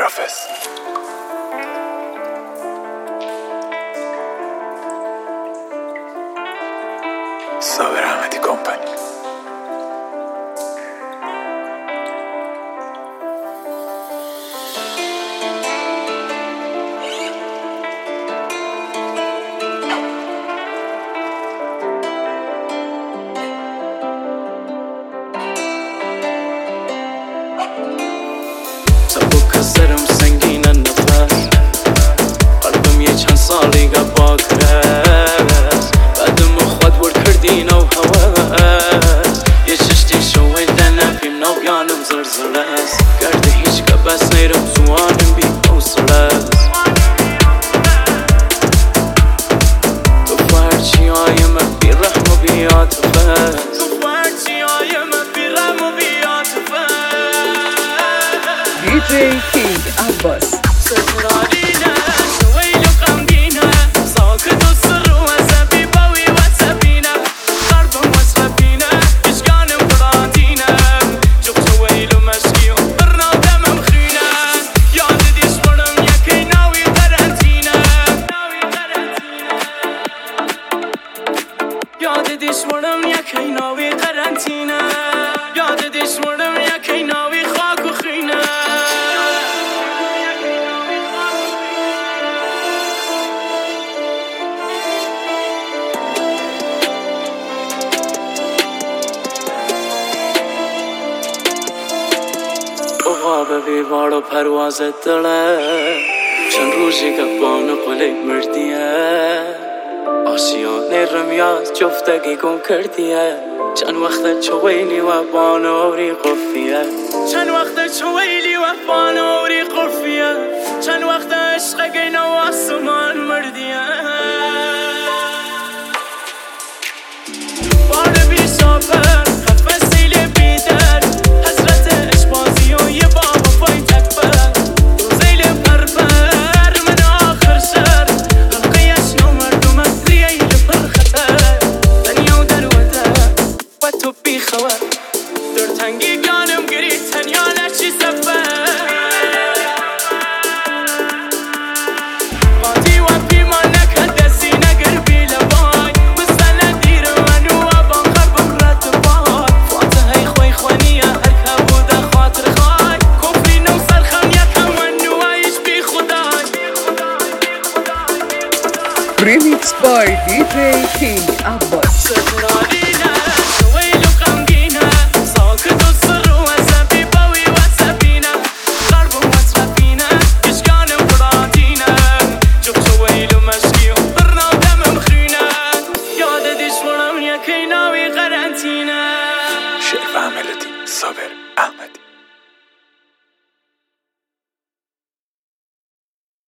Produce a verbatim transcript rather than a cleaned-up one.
گرافس. صابر احمدی کمپانی. سبک سرم سنگین نفس، قلبم یه چند سالی گپا کرد، بعدم خود ور کردین و هواس، یه چشتی شوی دنفیم نو یانم زرزر است، گرده هیچ کبس نیرم زوانم بی حوصله است. تو فرچی های من بی رحم و بی عاطفه است، تو فرچی های من بی رحم و بی عاطفه است. دی جی کینگ عباس. سرارینه شویل و غمگینه، ساکت و سر و عصبی باوی و عصبینه، قلبم مصرفینه، اشکانم پراتینه، جب شویل و مشکی و برنا و دمم خینه، یاد دیشورم یکی ناوی قرنطینه، یاد دیشورم یکی ناوی قرنطینه، یاد دیشورم یکی ناوی خاک و خینه. خواب بیوار و پرواز دله، چند روزی گپان و قلی مردیه، آسیانه رمیاز جفتگی گم کردیه، چند وقت چویلی و بانوری قرفیه، چند وقت چویلی و بانوری قرفیه، چند وقت عشق گین و آسمان مردیه. بار بی سافر قفصیل بیدر، حسرت اشبازی و یه بابا فای تکبر، روزیل پرپر من آخر شر، حلقیش نو مردم رییل پر خطر، دنیا در وده و تو بی خبر، در تنگی گانم گری تنیا نشی سفر، قاطی و پیمان نکد دستی نگر بی لبای، مستند دیر منو و بانخر بکرت بای، فاتحه خوی خوانیه هر که بوده خاطر خای، کفری نو سرخم یکم منو و ایش بی خدای. Remix by دی جی کینگ عباس. سرارینه شویل و غمگینه، ساکت و سر و عصبی باوی و عصبینه، قلبم مصرفینه، اشکانم پراتینه، جب شویل و مشکی و برنا و دمم خینه، یاد دیشورم یکی ناوی قرنطینه. شعر و ملودی صابر احمدی.